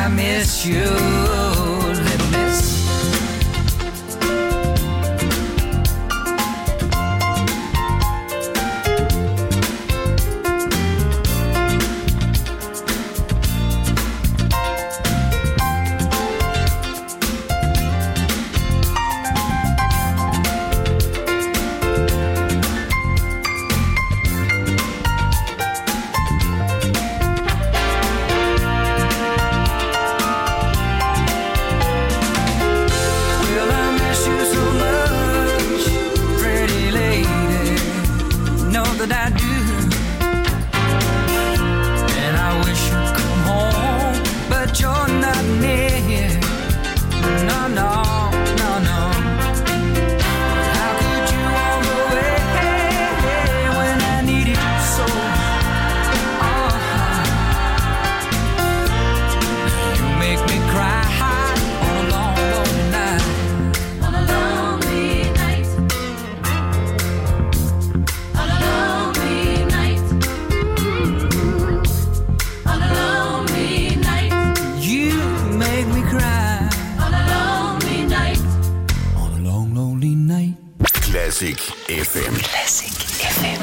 I miss you, little miss. Classic FM. Classic FM.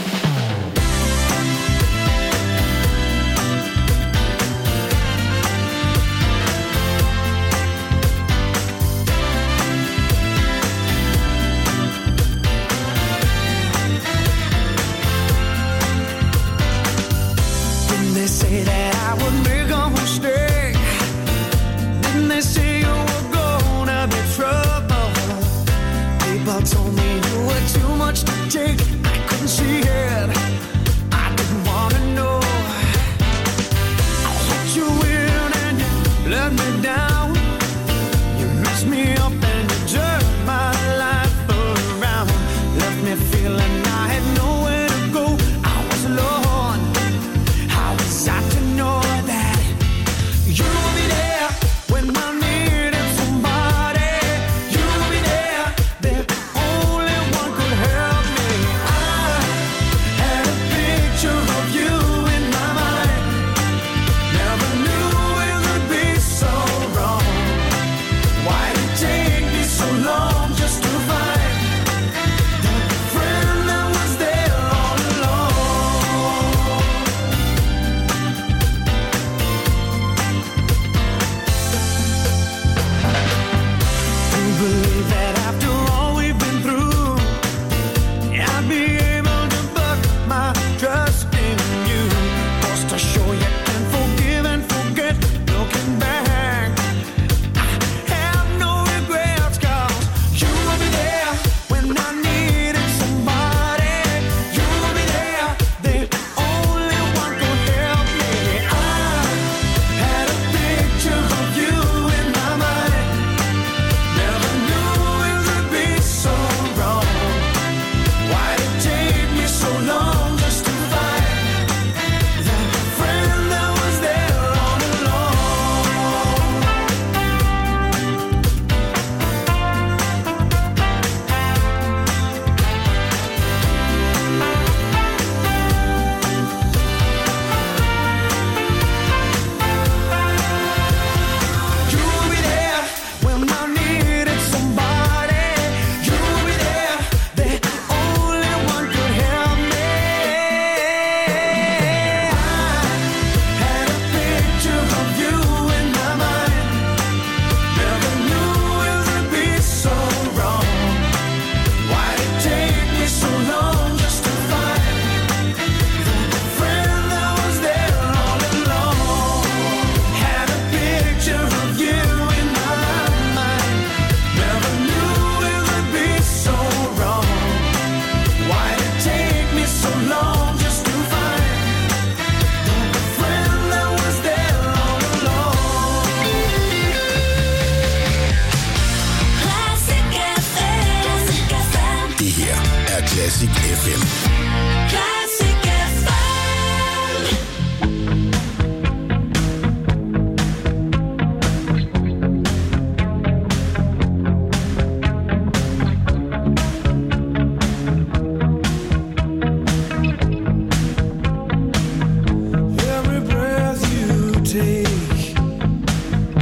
Didn't they say that I would make a mistake? Didn't they say you were gonna be trouble? People told me you were too much to take. I couldn't see it. I didn't wanna know. I let you in and you let me down. You messed me up and you turned my life around. Left me feeling I had nowhere to go. I was alone. How was I to know that you would be there when I needed somebody? You would be there, that only one could help me. I had a picture of you in my mind. Never knew it would be so wrong. Why did it take me so long just to find the friend that was there all along? You believe that after all we've been through, I'd be able to put my trust in you. Just to show you can forgive and forget. Looking back, I have no regrets, 'cause you will be there when I needed somebody. You will be there, the only one could help me. I had a picture of you in my mind. Never knew it would be so wrong. Why did it take me so long just to find that friend that was there all along? You will be there when I needed somebody. You will be there, the only one could help me. I had a picture of you in my mind. Never knew it would be so wrong. Why did it take me so long just to find the friend that was there all along? Had a picture of you in my mind. Never knew it would be so wrong. Why did it take me so long just to find the friend that was there all along? Classic FM. Det her er Classic FM. Classic FM. Every breath you take,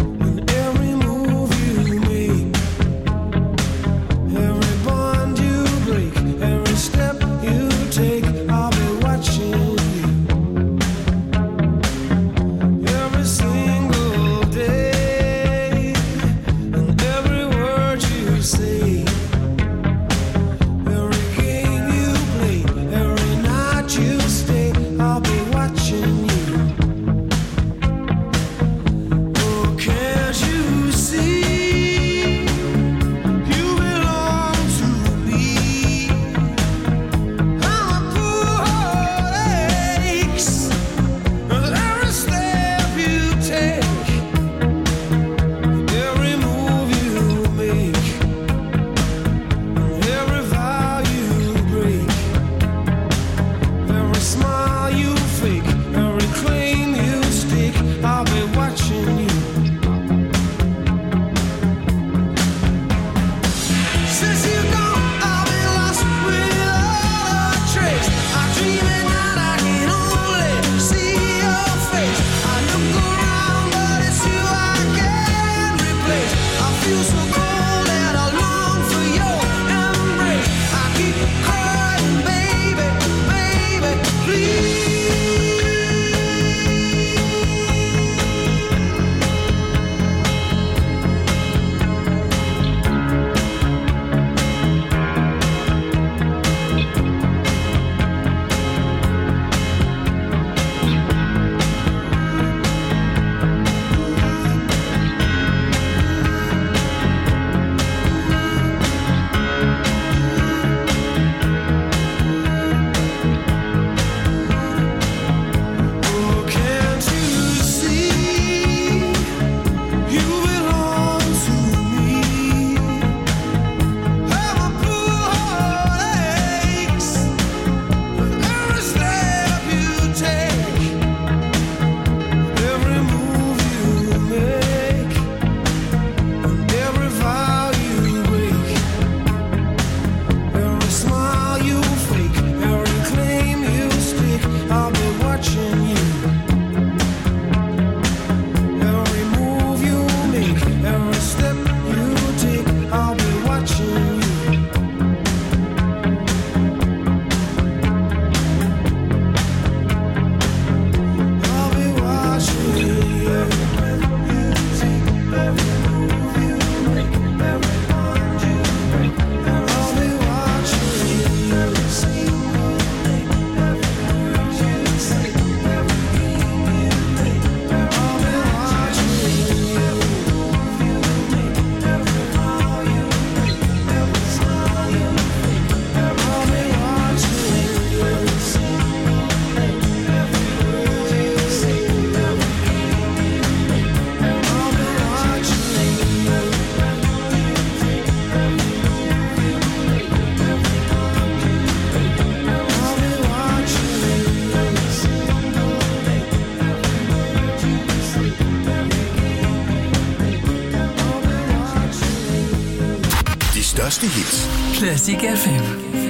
største hits. Classic FM.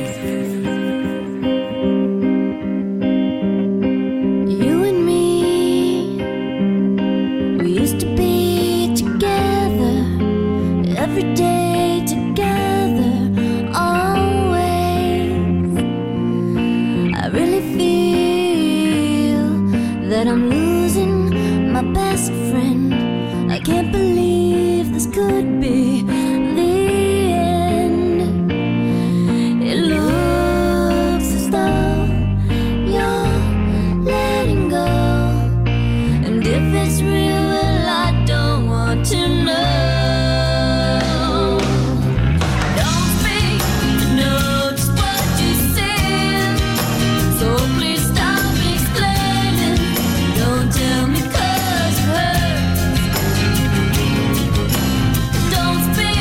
You and me, we used to be together, every day together, always. I really feel that I'm losing my best friend. I can't believe this could be the end. It looks as though you're letting go, and if it's real, well, I don't want to know. Don't speak to know just what you said, so please stop explaining. Don't tell me 'cause it hurts. Don't speak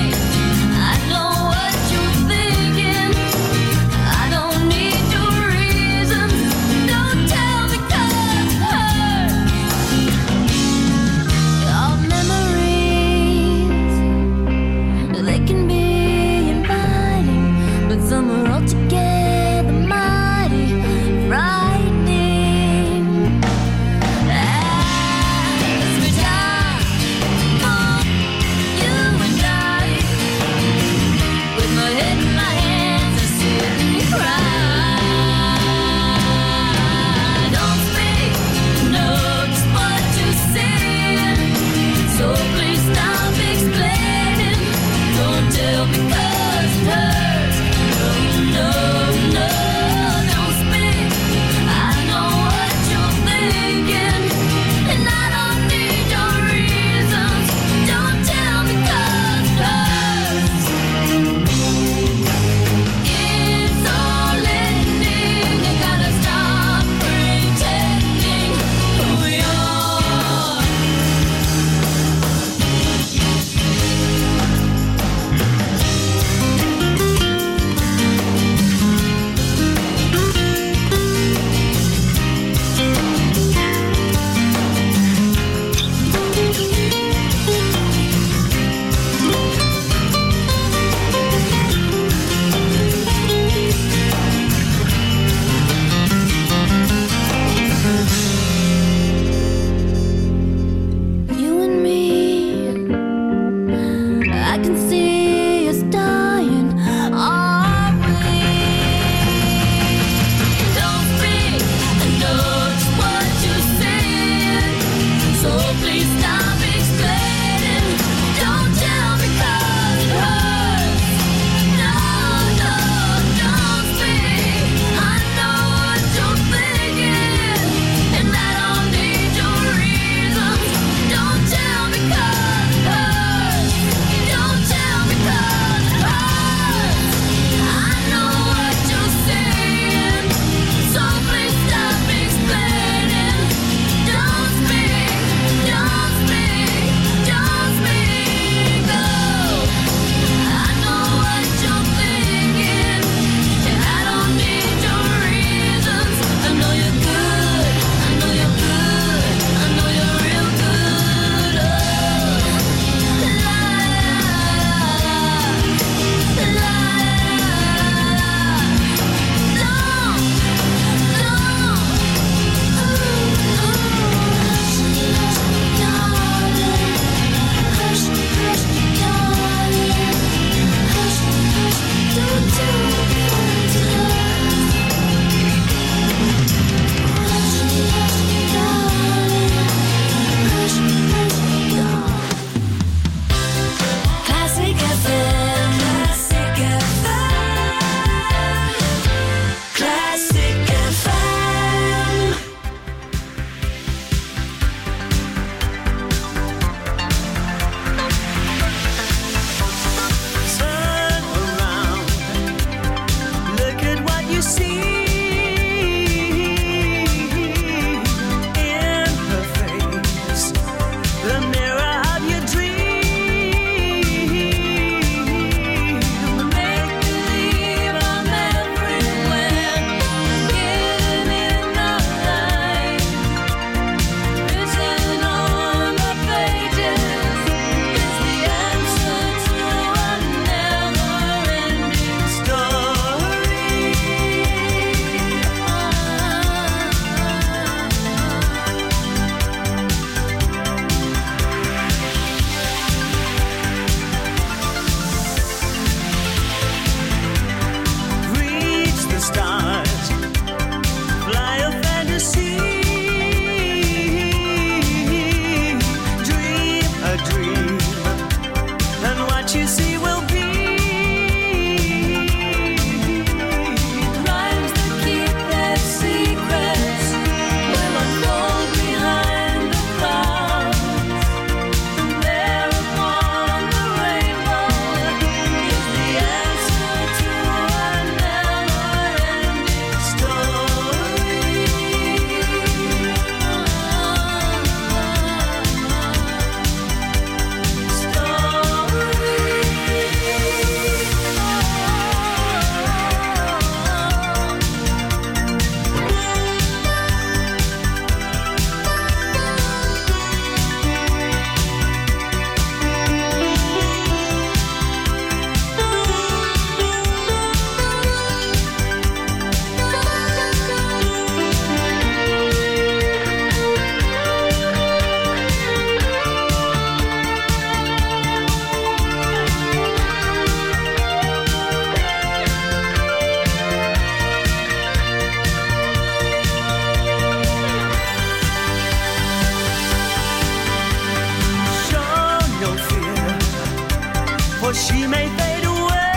or she may fade away.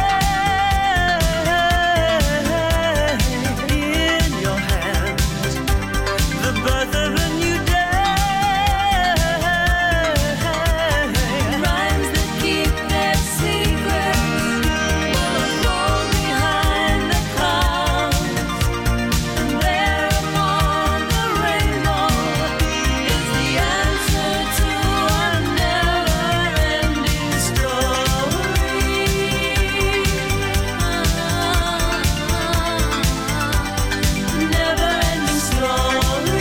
In your hands, the birth of a new day. Rhymes that keep their secrets will fall behind the clouds. And there upon the rainbow is the answer to a never-ending story. Never-ending story.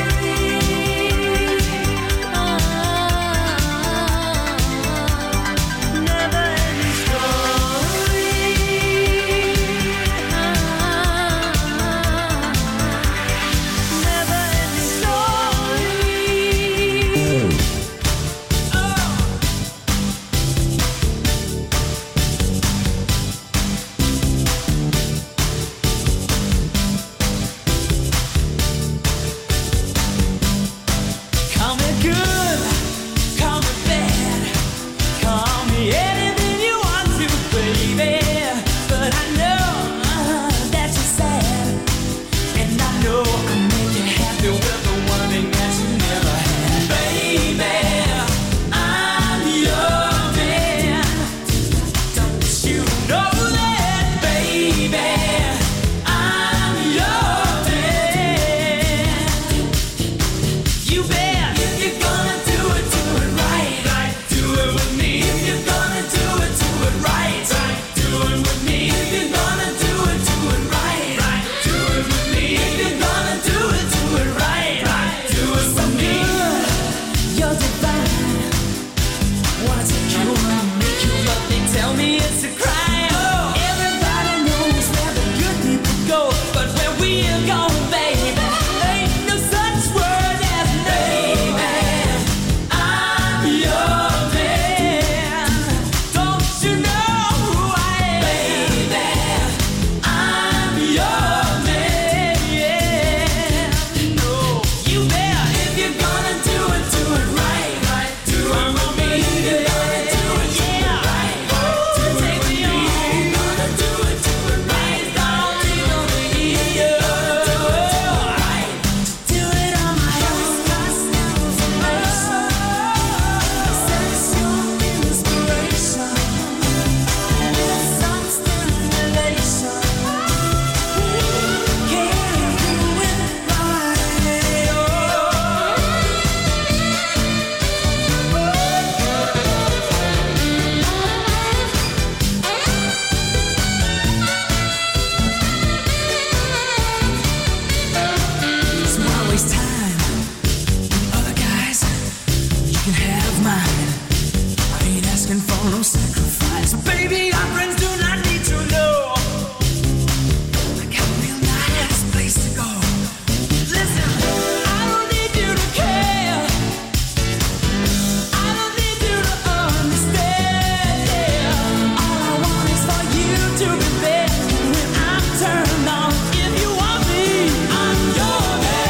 Never-ending Call me good, call me bad, call me anything you want to, baby. But I know that you're sad, and I know I can make you happy with the one thing that you never had. Baby, I'm your man. Don't you know that, baby? I'm your man. You bet. If you're gonna do it right. Do it with me. If you're gonna do it right. Do it with me. If you're gonna do it right. Do it with me. If you're gonna do it right. Do it with me. You're divine. Wanna take you on, make you love me, tell me it's a crime. Everybody knows where the good people go, but where we're going, baby, ain't no such word as baby. I'm your man. Don't you know who I am? Baby, I'm your man. No, you bet. If you're gonna do it right. Do it with me. If you're gonna do it right. Take me on. Gonna do it right. Don't leave on me. Do it on my own. Sensual inspiration. Some stimulation. Can't do it So why waste time with other guys? You can have mine. I ain't asking for no sacrifice. Baby, our friends do not need to know. I got a real nice place to go. Listen, I don't need you to care. I don't need you to understand. All I want is for you to be there when I'm turned on. If you want me, I'm your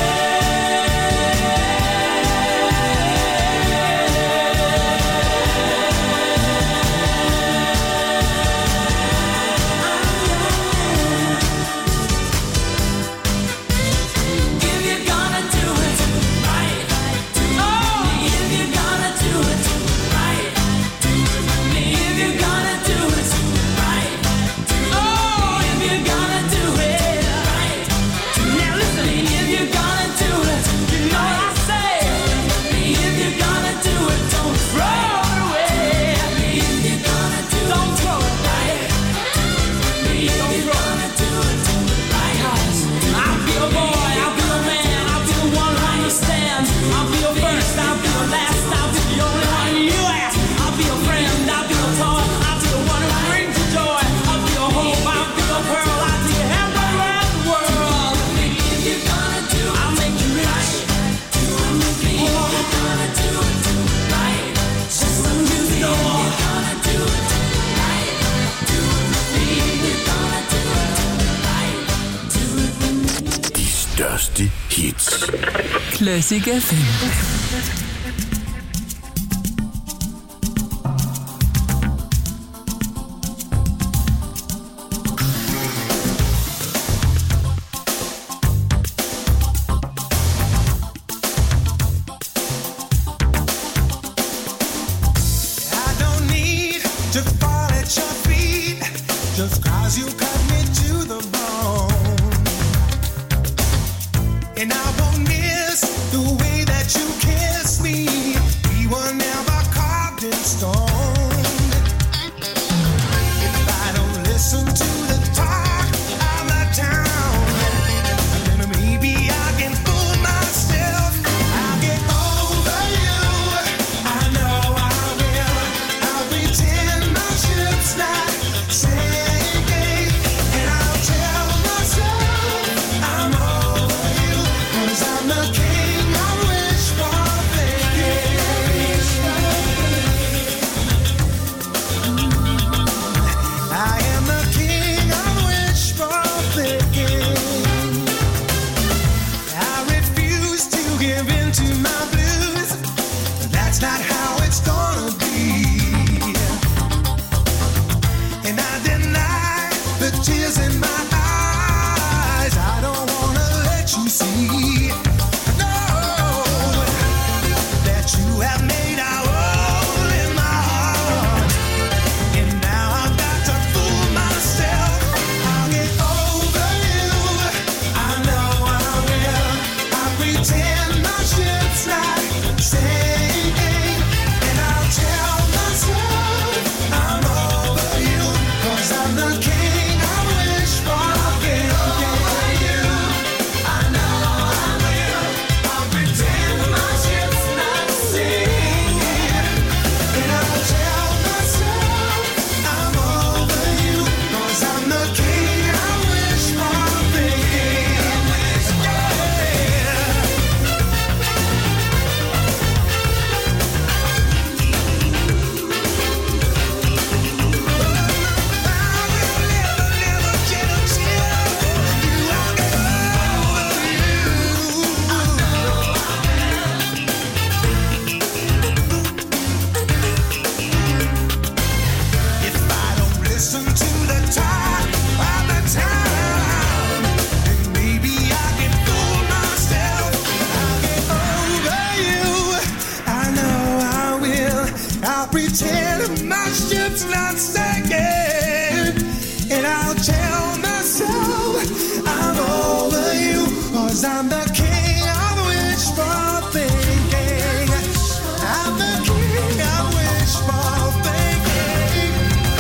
If you're gonna do it right, do it with me. If you're gonna do it right, do it with me. If you're gonna do it right, do it with me. If you're gonna do it right, now listen. If you're gonna do it, you know what I say. If you're gonna do it, don't throw it away. If you're gonna do it, don't throw it away. If you're gonna do it right, I'll be a boy, I'll be a man, I'll be the one who understands. I'll be your first, I'll be your last, I'll be the only one you ask. I'll be your friend, I'll be your toy, I'll be the one who brings you joy. I'll be your hope, I'll be your pearl, I'll be your help around the world. If you're gonna do it, I'll make you rich. Do it with me. If you're gonna do it right, just so you know. If you're gonna do it right, do it with me. If you're gonna do it right, do it with me. De største hits. Classic FM. to fall at your feet, just 'cause you cut me to the bone. And I won't miss the way that you kiss me. We were never carved in stone. If I don't listen to the talk of the town, then maybe I can fool myself. I'll get over you. I know I will. I'll pretend my ship's not sinking, and I'll tell myself I'm over you, 'cause I'm the king I wish for thinking. I am the king I wish for thinking. I refuse to give in to my blues. That's not how it's gonna be. And I deny the tears in my eyes. I don't wanna let you see, no, that you have made a hole in my heart. And now I've got to fool myself. I'll get over you. I know I will. I'll pretend my ship's not sinking, and I'll tell myself I'm over you, 'cause I'm the king I wish for thinking. I know I will. I'll pretend my ship's not sinking, and I'll tell myself I'm over you, 'cause I'm the king I wish for thinking. If I don't listen to the talk of the town, then maybe I can fool myself. I'll get over you. I know I will. I'll pretend my ship's not sinking, and I'll tell myself I'm over you, 'cause I'm the king I wish for thinking. I'm the king I wish for thinking.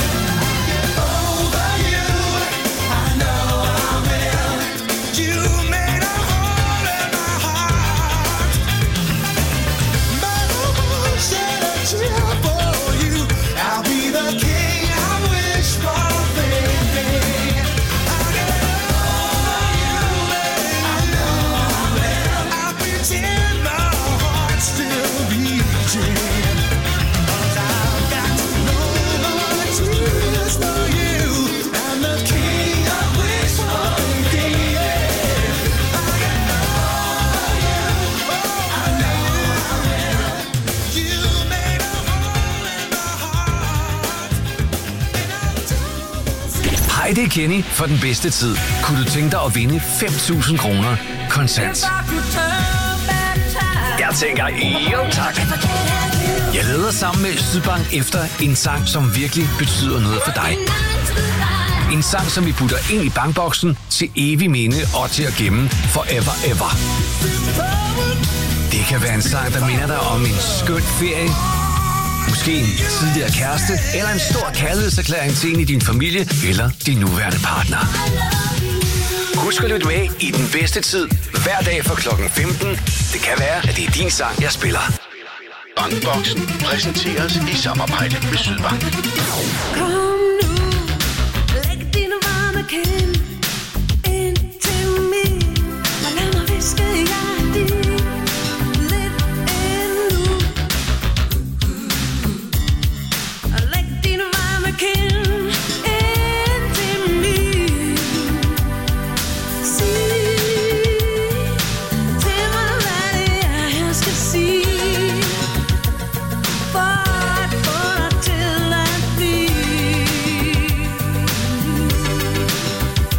Over you, I know I will. You made a hole in my heart, but I won't shed a tear for you. I'll be the king I wish for thinking. I'll get over you, I know I will. I'll pretend my heart's still beating, 'cause I've got no more tears for you. I'm the king I wish for thinking. I'll get over you, I know I will. You made a hole in my heart, and I'll tell myself. Hej, det er Kenny for den bedste tid. Kunne du tænke dig at vinde 5.000 kroner kontant? Jeg tænker, jo tak. Jeg leder sammen med Sydbank efter en sang, som virkelig betyder noget for dig. En sang, som vi putter ind i bankboksen til evig minde og til at gemme forever ever. Det kan være en sang, der minder dig om en skøn ferie, måske en tidligere kæreste, eller en stor kærlighedserklæring til en i din familie eller din nuværende partner. Husk at lytte med i den bedste tid, hver dag fra klokken 15. Det kan være, at det er din sang, jeg spiller. Bankboksen præsenteres i samarbejde med Sydbank. Kom nu, læg dine varme kind ind til mig, og lad mig viske hjertet lidt endnu. Og læg dine varme kind ind til mig. Sig til mig, hvad det er, jeg skal sige. For at få dig til at blive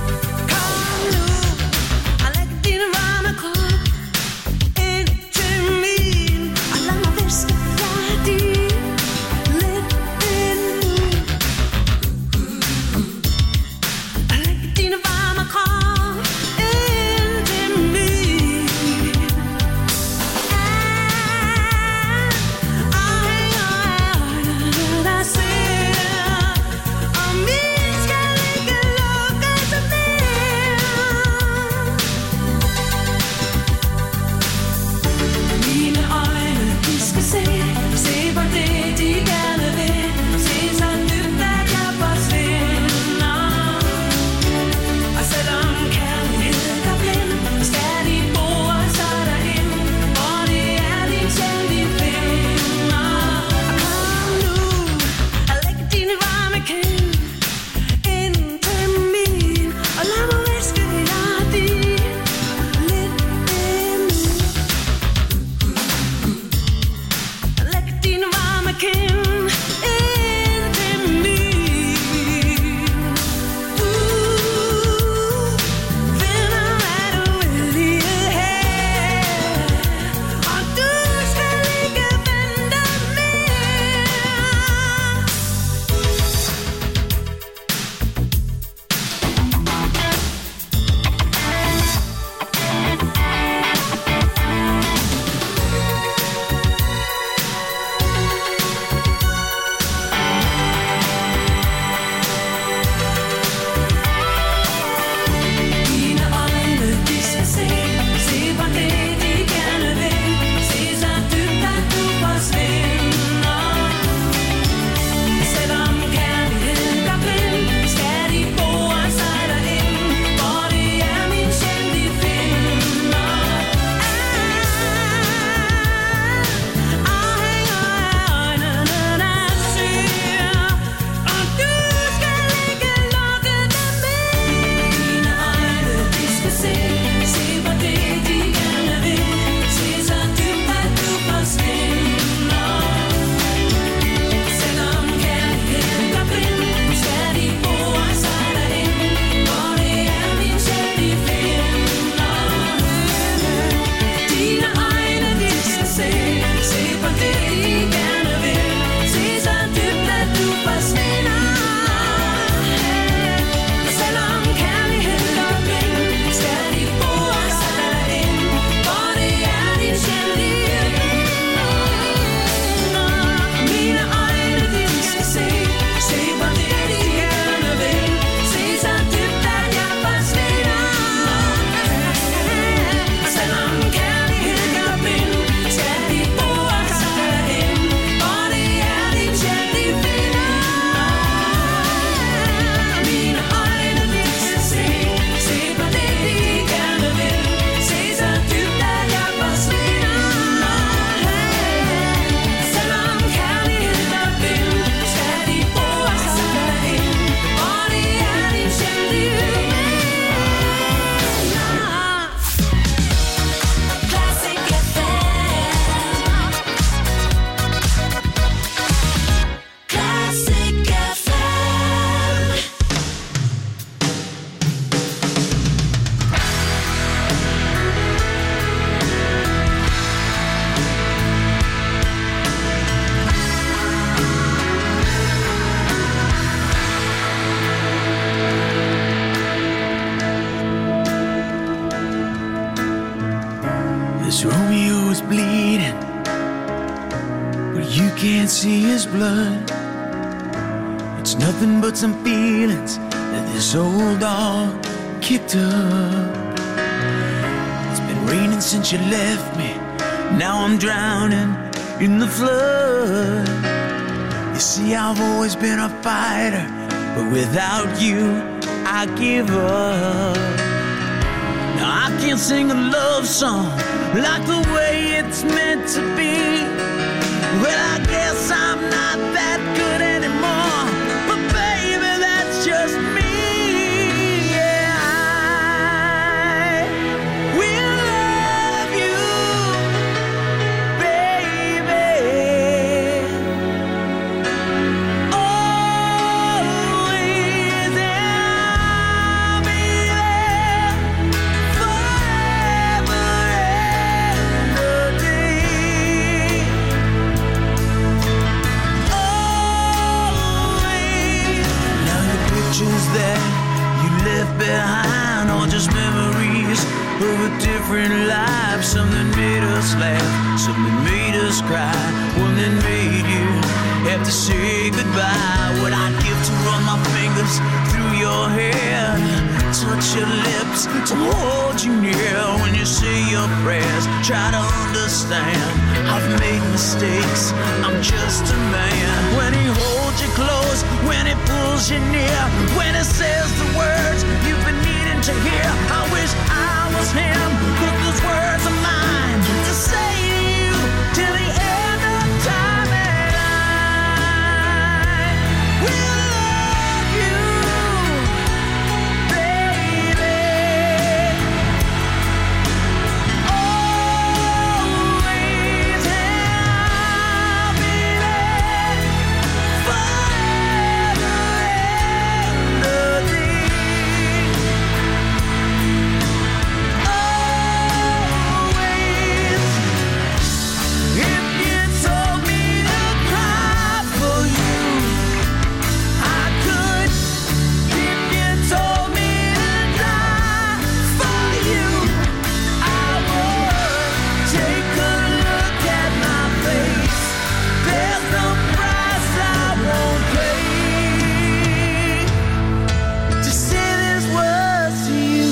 can't see his blood. It's nothing but some feelings that this old dog kicked up. It's been raining since you left me. Now I'm drowning in the flood. You see, I've always been a fighter, but without you, I give up. Now I can't sing a love song like the way it's meant to be. Well, I guess I'm not that good anymore, but baby, that's just me. Yeah, I will love you, baby, always, and I'll be there forever and a day. Always. Now the pictures that you left behind are just memories of a different life. Something made us laugh, something made us cry, one that made you have to say goodbye. What I'd give to run my fingers through your hair, touch your lips, to hold you near when you say your prayers. Try to understand, I've made mistakes, I'm just a man. When he holds you close, when he pulls you near, when he says the words you've been needing to hear, I wish I was him, but those words are mine to say to you till the end of time. And I will love you, baby, always, and I'll be there forever and a day. Always. If you told me to cry for you, I could. If you told me to die for you, I would. Take a look at my face. There's no price I won't pay to say these words to you.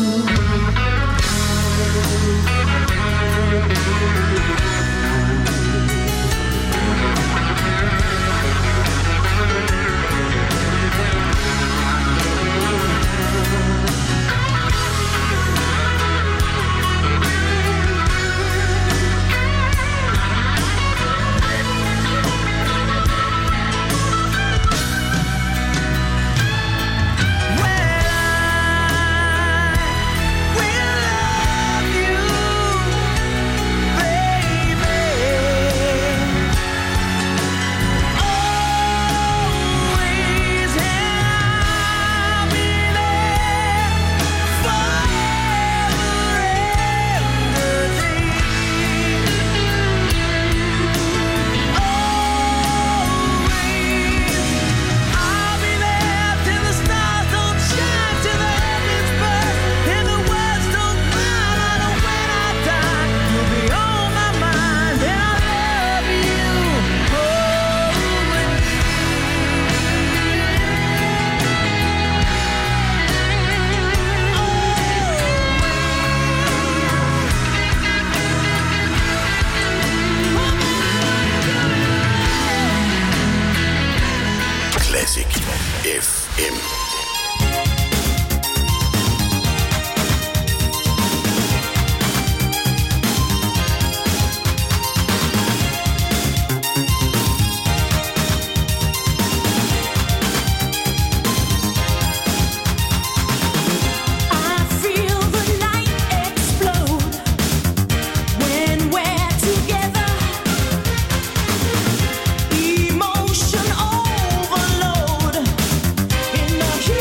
Classic FM. I feel the night explode when we're together. Emotion overload in the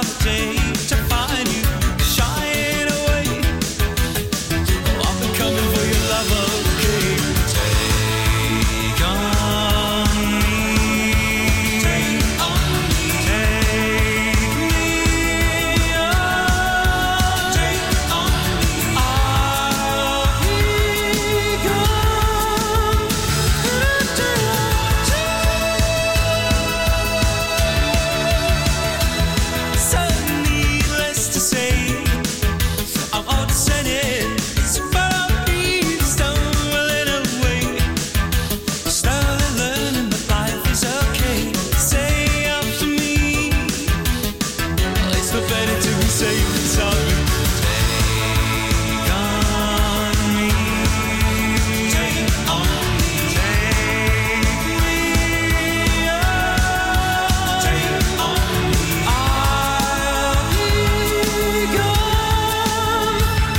another day to find you shying away. Oh, I've been coming for your love, okay? Take on me. Take on me. Take me on. Take on me. I'll be gone. So needless to say, I'm upset, but I'll be stumbling away, slowly learning that life is okay. Say after me, it's not better to be safe than sorry. Take on me. Take on me. Take me on. Take on me. I'll be gone.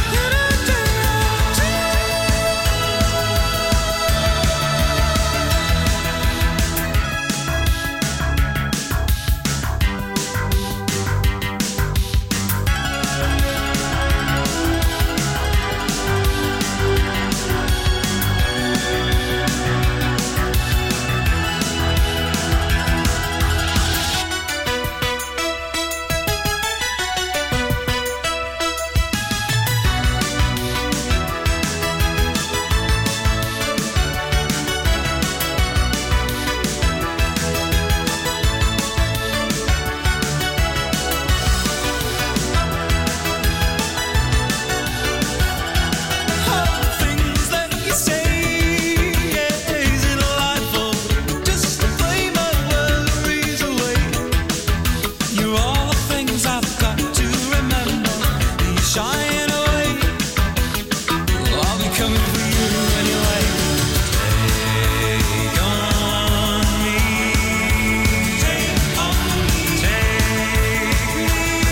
Things that you say, is it delightful? Just to play my worries away. You're all the things I've got to remember. You're shying away. I'll be coming for you anyway. Take on me. Take on me. Take me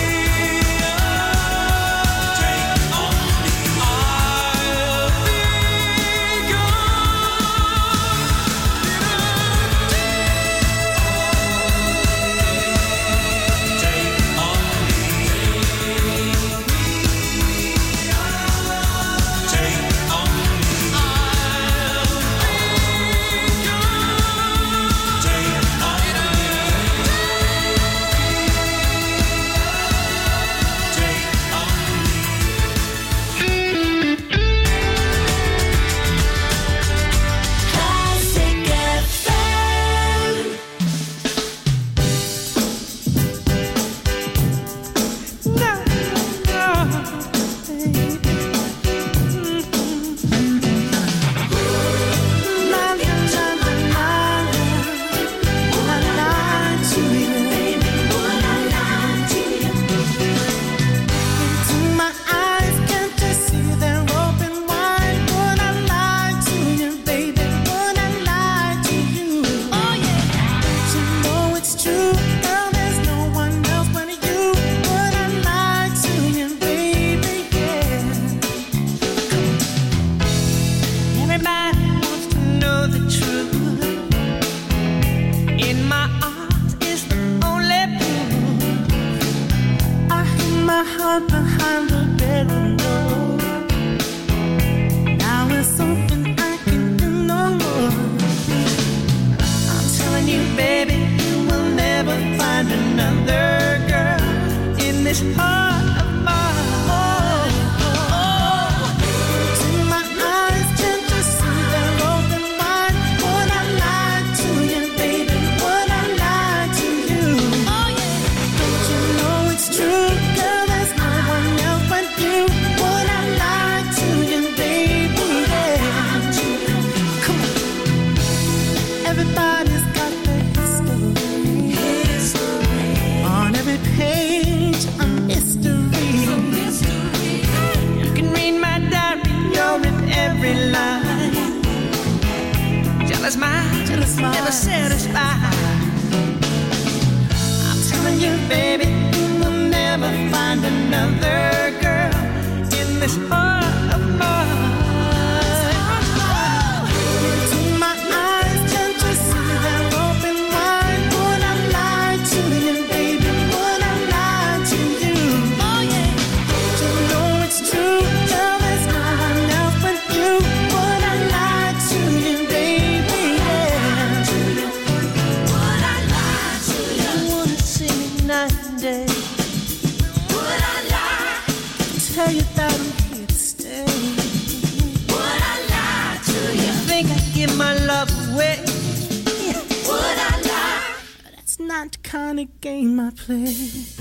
on. Take on me. I'll be Classic FM. My eyes can't just see they're open wide. Would I lie to you, baby? Would I lie to you? Oh yeah. You know it's true, girl. There's no one else but you. Would I lie to you, baby? Yeah. Everybody wants to know the truth. In my arms is the only proof. I hid my heart behind the pillow. Now it's something I can do no more. I'm telling you, baby, you will never find another girl in this heart of mine. See my eyes can't just see they're open wide. Would I lie to you, baby? Would I lie to you? Oh yeah. Don't you know it's true, girl? There's no one else but you. Would I lie to you, baby? Yeah. Come on. Everybody's got their history. On every page, a mystery. You can read my diary, you're in every line. Jealous mind, never satisfied. I'm telling you, baby, you will never find another girl in this heart of mine. My eyes can't just see they're open wide. Would I lie to you, baby? Would I lie tell you that I'm here to stay. Would I lie to you? Think I'd give my love away? Would I lie? That's not the kind of game I play.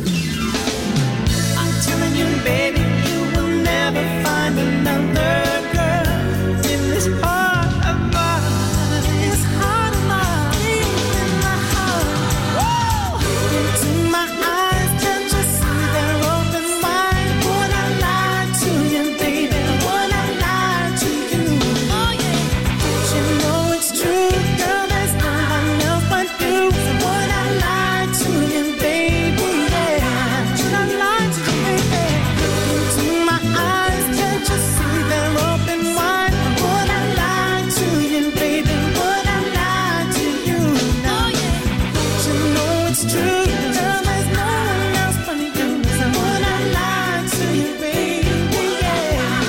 I'm telling you, baby, you will never find another girl in this heart of mine. This heart of mine, in my heart. Woo! Into my eyes, can't you see they're open wide? Would I lie to you, baby? Would I lie to you? Oh yeah. Don't you know it's true, girl? There's no one else but you. So would I lie to you, baby? Yeah. Should I lie to you, baby? Into my eyes, can't you see they're open wide? Would I lie to you, baby? Would I lie to you? No, yeah. Don't you know it's true, girl? There's no one else but you. So would I lie to you, baby? Yeah.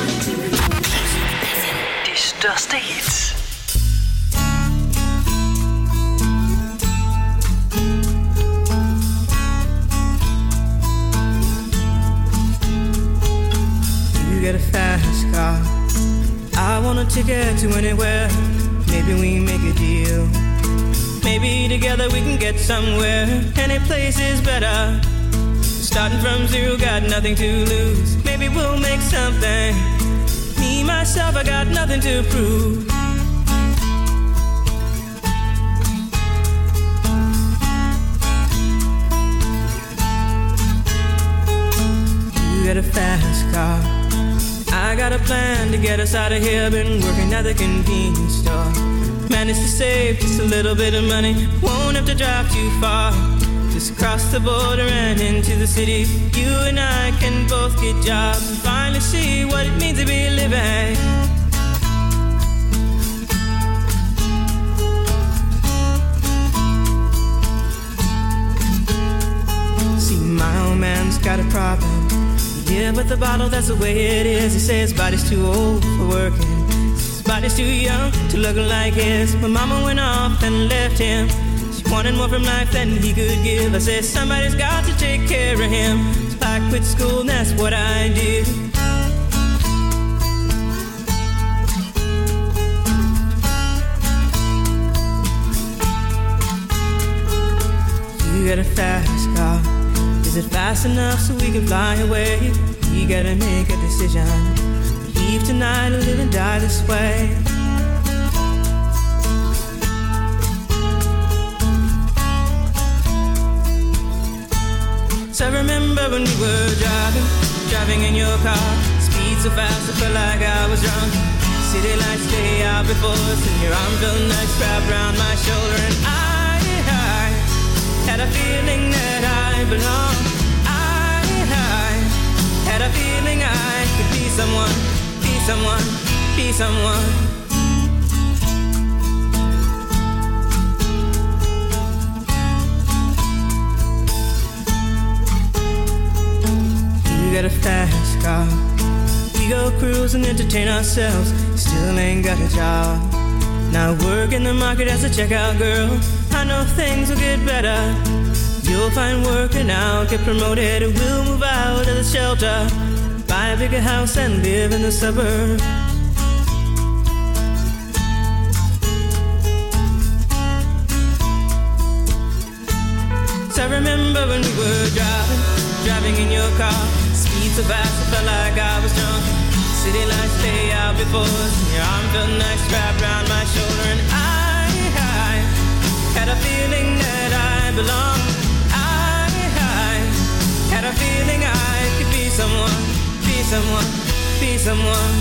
De største hits. You get a fast car. I want a ticket to anywhere. Maybe we make a deal. Maybe together we can get somewhere. Any place is better. Starting from zero, got nothing to lose. Maybe we'll make something. Me, myself, I got nothing to prove. You get a fast car. I got a plan to get us out of here. Been working at the convenience store. Managed to save just a little bit of money. Won't have to drive too far. Just cross the border and into the city. You and I can both get jobs and finally see what it means to be living. See, my old man's got a problem. Yeah, but the bottle, that's the way it is. He says his body's too old for working. His body's too young to look like his. My mama went off and left him. She wanted more from life than he could give. I said somebody's got to take care of him. So I quit school and that's what I did. You got a fast car. Is it fast enough so we can fly away? We gotta make a decision. Leave tonight or live and die this way. So I remember when we were driving in your car. Speed so fast I felt like I was drunk. City lights lay out before us and your arm felt nice wrapped around my shoulder. And I had a feeling that I belonged. I had a feeling I could be someone, be someone, be someone. You got a fast car. We go cruise and entertain ourselves. Still ain't got a job. Now work in the market as a checkout girl. I know things will get better. You'll find work and I'll get promoted. We'll move out of the shelter, buy a bigger house and live in the suburbs. So I remember when we were driving in your car. Speed so fast I felt like I was drunk. City lights lay out before us and your arm felt nice wrapped around my shoulder. And I had a feeling that I belonged. I had a feeling I could be someone, be someone, be someone.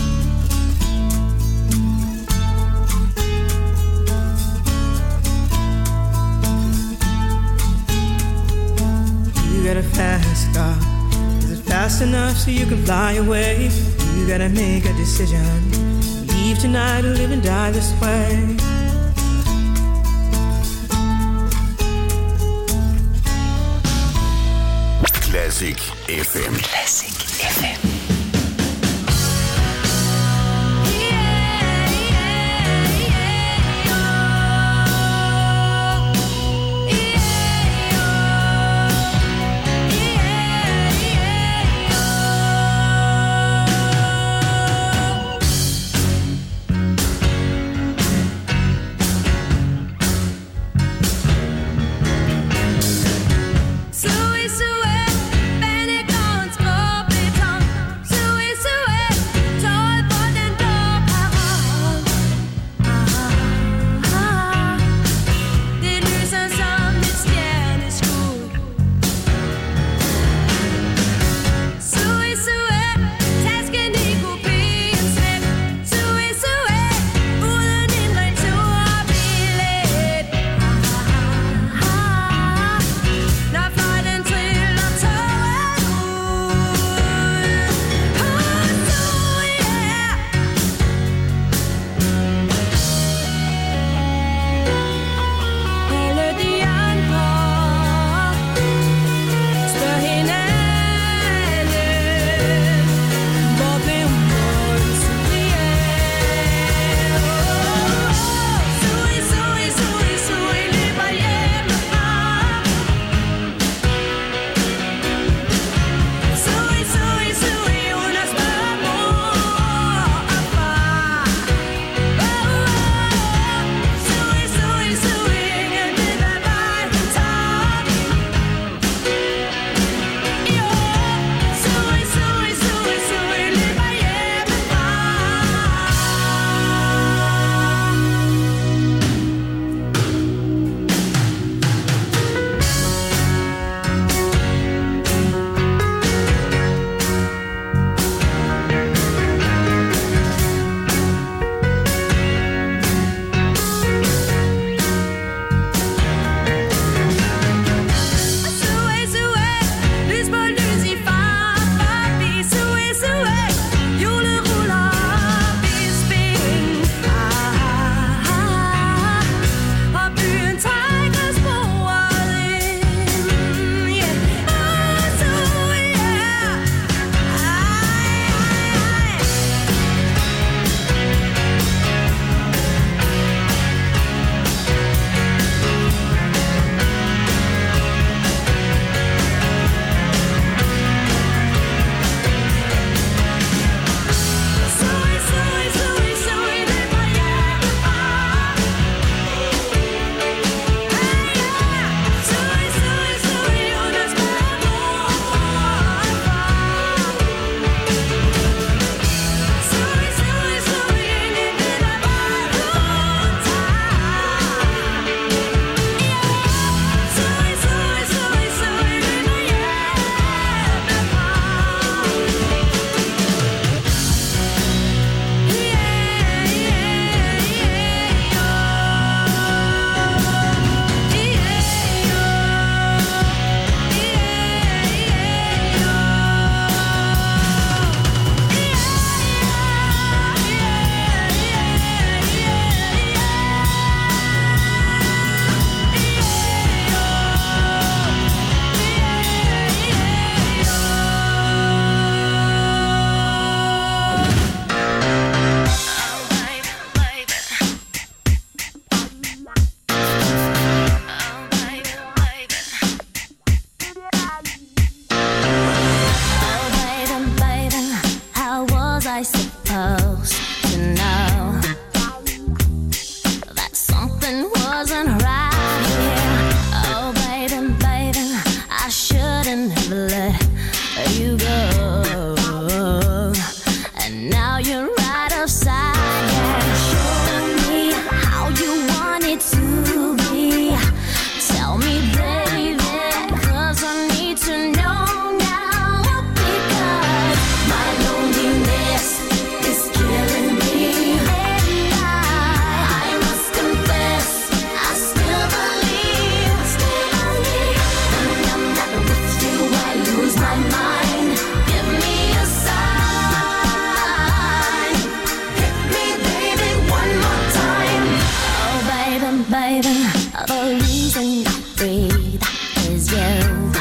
You got a fast car. Is it fast enough so you can fly away? You gotta make a decision. Leave tonight or live and die this way. Classic FM. Classic FM. Yeah. you go. And now you're right upside down. Show me how you want it to be. Tell me, baby, 'cause I need to know now. Because my loneliness is killing me. And I must confess, I still believe. When I'm not with you, I lose my mind. Give me a sign. Hit me, baby, one more time. Oh, baby, baby, the reason I breathe is you.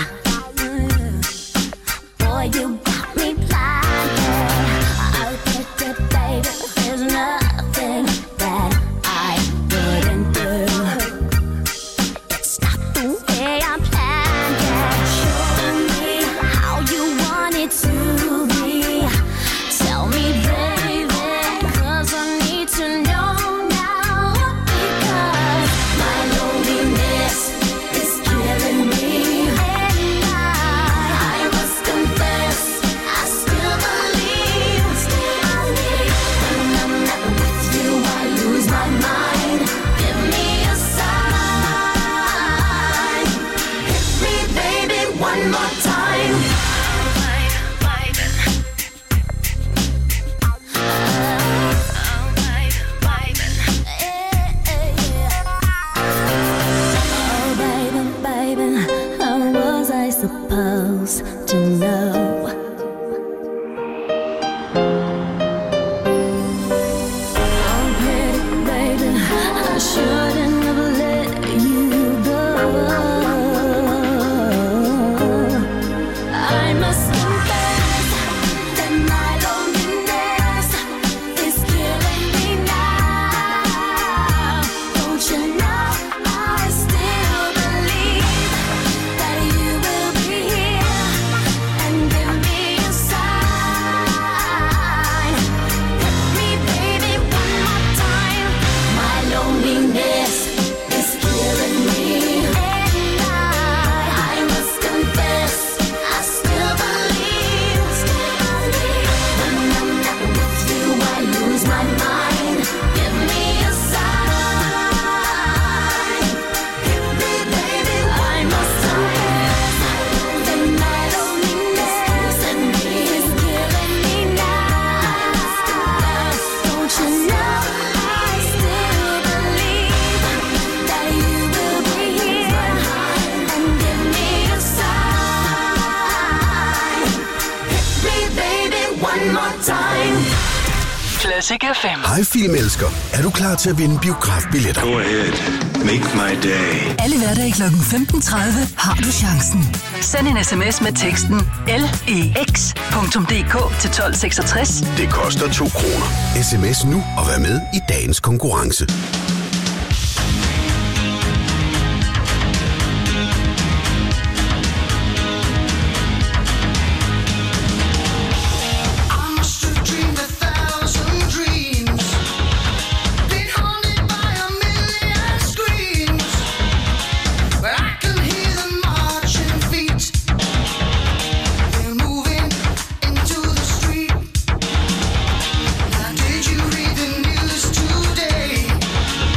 Boy, you got me blinded. I'll get it, baby. There's nothing that I wouldn't do. It's not the way I planned it. Show me how you want it to be. Tell me, baby, 'cause I need to know now. Because my loneliness is killing me. And I must confess, I still believe. When I'm not with you, I lose my mind. Give me a sign. Hit me, baby, one more time. Oh, baby, baby, how was I supposed to know? Oh, pretty baby, I shouldn't have let you go. I must confess that my loneliness is killing me now. Don't you know I still believe that you will be here and give me a sign. Hit me, baby, one more time. My loneliness is killing me. And I must confess, I still believe. When I'm not with you, I lose my mind. Give me a sign. Hit me, baby, I must confess that my loneliness is killing me now. Don't you know I still believe that you will be here and give me a sign. Hit me, baby, one more time. Classic FM. Hej filmelsker. Er du klar til at vinde biografbilletter? Go ahead. Make my day. Alle hverdage kl. 15:30 har du chancen. Send en sms med teksten LEX.dk til 1266. Det koster 2 kroner. SMS nu og vær med i dagens konkurrence. Did you read the news today?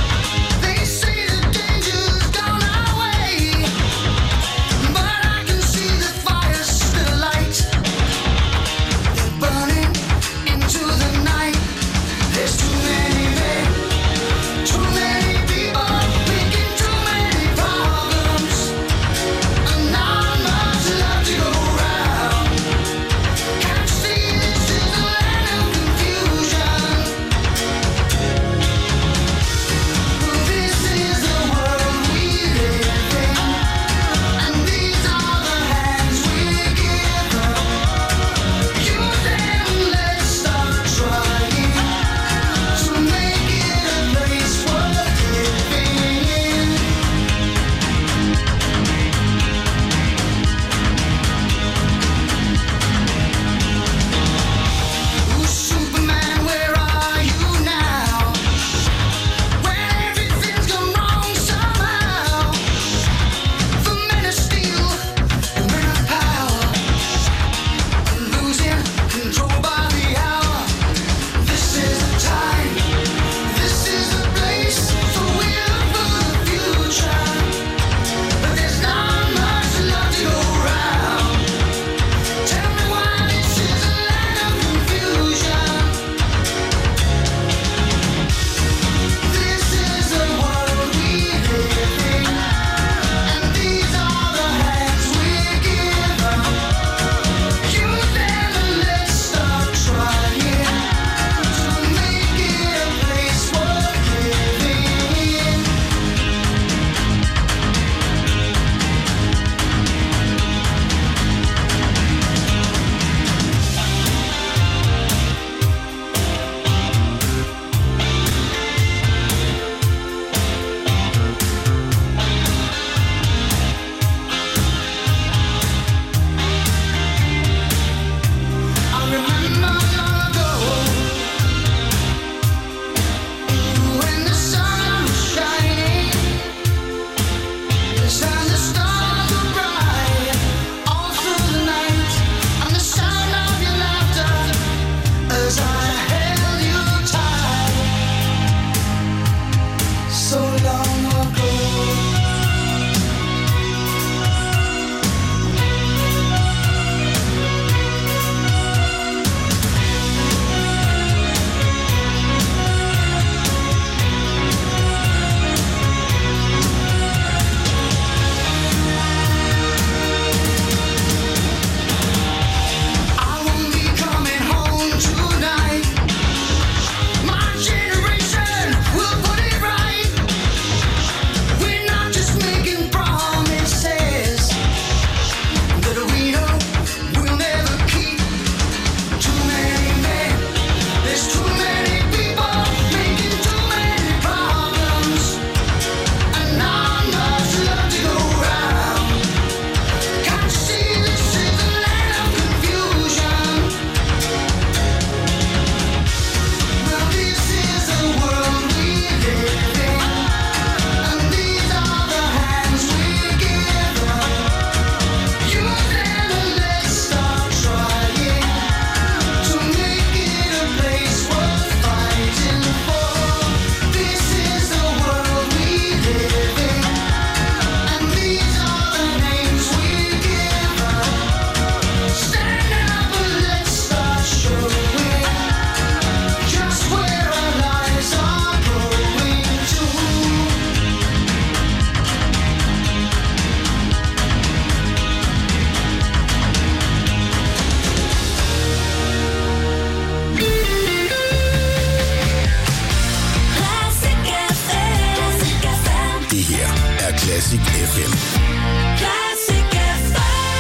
Classic FM. Classic FM.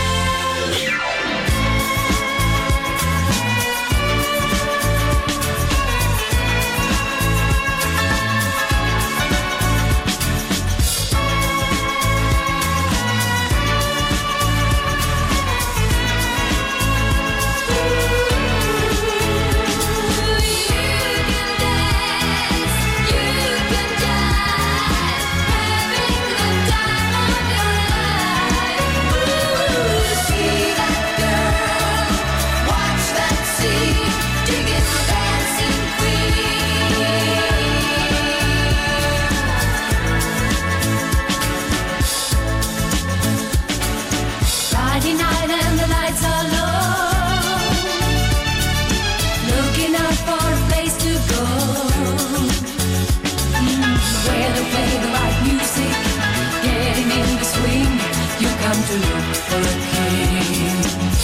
Friday night and the lights are low, looking out for a place to go, where they play the right music, getting in the swing. You come to look for a king.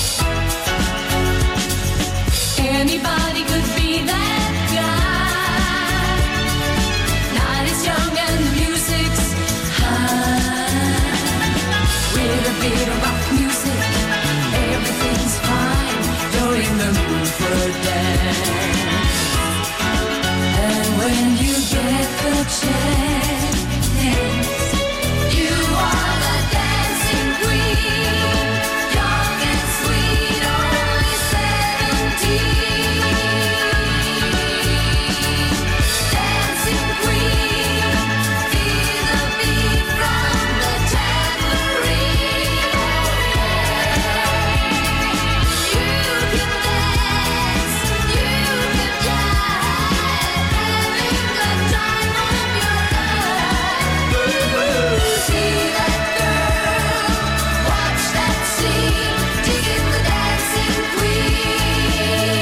Anybody could be that guy. Night is young and the music's high. With a bit of rock music, everything's fine. You're in the mood for a dance. And when you get the chance, you are the dancing queen. Young and sweet, only 17. Dancing queen, feel the beat from the tambourine. You can dance, you can jive, having the time of your life. See that girl, watch that scene, digging the dancing queen.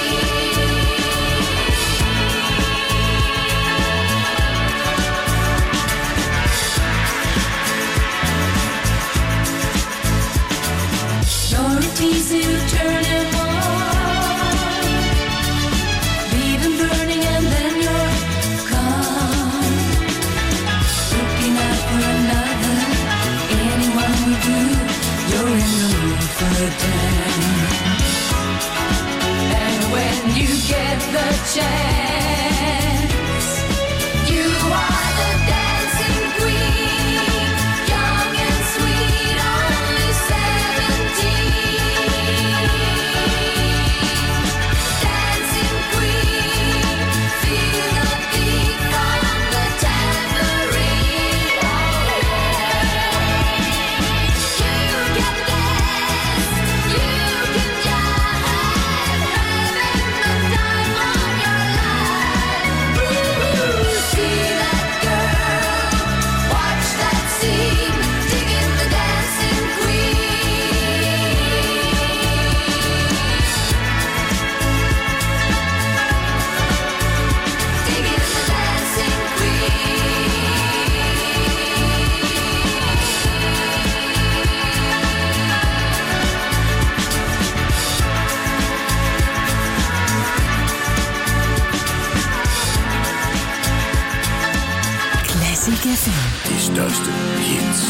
You're a teaser, you turn him on, leave him burning and then you're gone. Looking out for another, anyone will do. You're in the mood for a dance. And when you get the chance, you are the dancing queen. Young and sweet, only 17. Dancing queen, feel the beat from the tambourine. You can dance, you can jive, having the time of your life. See that girl, watch that scene, digging the dancing queen. Digging the dancing Classic FM. De største hits.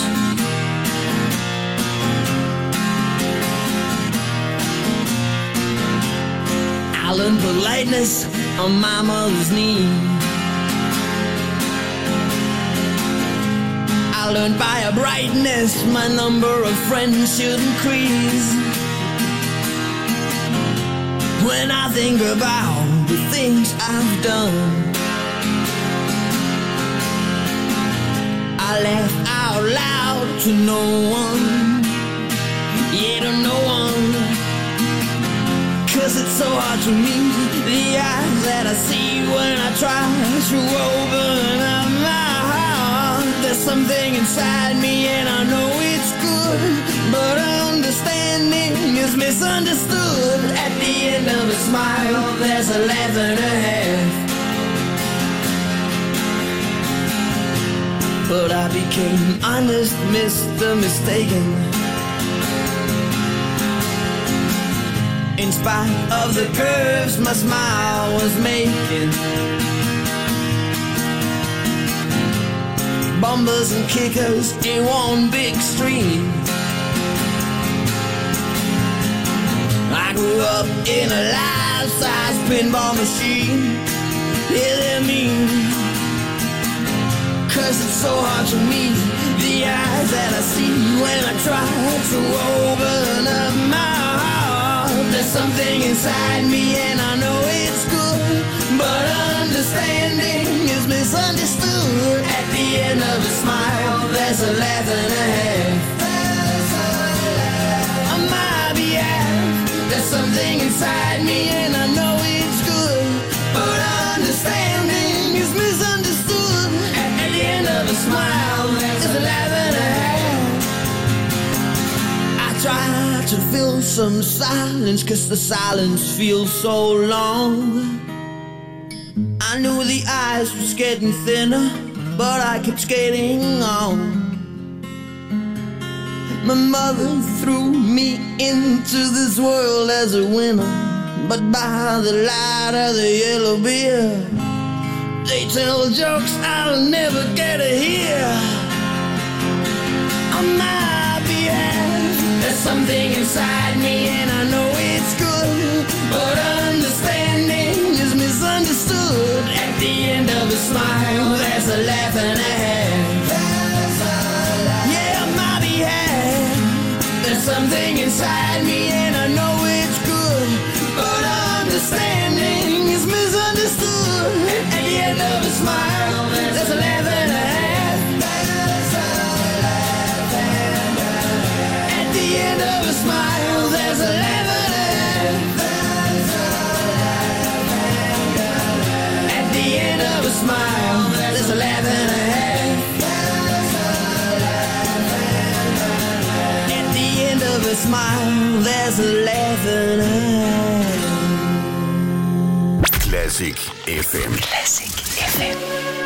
I learned politeness on my mother's knee. I learned by a brightness my number of friends should increase. When I think about the things I've done, I laugh out loud to no one, yeah, to no one. 'Cause it's so hard to meet the eyes that I see when I try to open up my heart. There's something inside me and I know it's good, but understanding is misunderstood. At the end of a smile, there's a laugh and a half. But I became honest, Mr. Mistaken. In spite of the curves my smile was making. bumpers and kickers in one big stream. I grew up in a life-size pinball machine. Yeah, they're mean, 'cause it's so hard to meet the eyes that I see when I try to open up my heart. There's something inside me and I know it's good, but understanding is misunderstood. At the end of a smile, there's a laugh and a half. On my behalf, there's something inside me and I know it's good, but understanding is misunderstood. At the end of a smile, there's a laugh and a half. I try to fill some silence, 'cause the silence feels so long. I knew the ice was getting thinner, but I kept skating on. My mother threw me into this world as a winner, but by the light of the yellow beer, they tell jokes I'll never get to hear. On my behalf, there's something inside me and I know it's good, but understanding is misunderstood. At the end of a smile, there's a laugh and a half. Yeah, on my behalf, there's something inside me and I know it's good, but understanding is misunderstood. At the end of a smile, there's a laugh and a half. At the end of a smile, there's a laugh and a half. At the end of a smile, there's a laugh and a half. At the end of a smile, there's a laugh and a half. Classic FM. Classic FM.